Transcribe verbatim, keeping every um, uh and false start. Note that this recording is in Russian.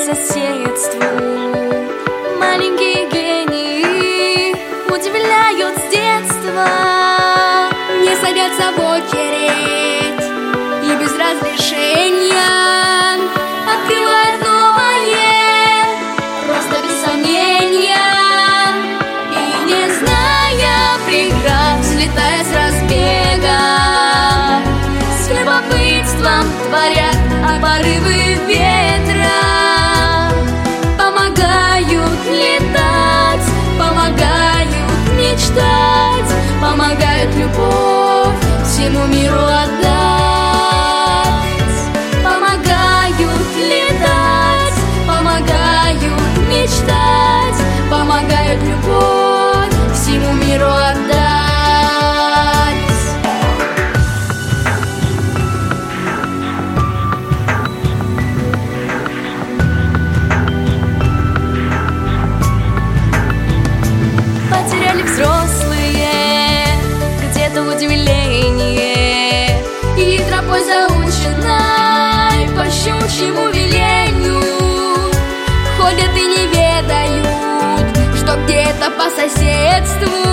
соседству. Маленькие гении удивляют с детства, не садятся в очередь и без разрешения открывают новое, просто без сомнения. И не зная преград, взлетая с разбега, с любопытством творят, а порывы ветра помогают летать, помогают мечтать, помогают любовь всему миру отдать. Помогают летать, помогают мечтать, помогают любовь всему миру отдать. Потеряли взрослые где-то удивление, и тропой заученной по щучьему велению ходят и не ведают, что где-то по соседству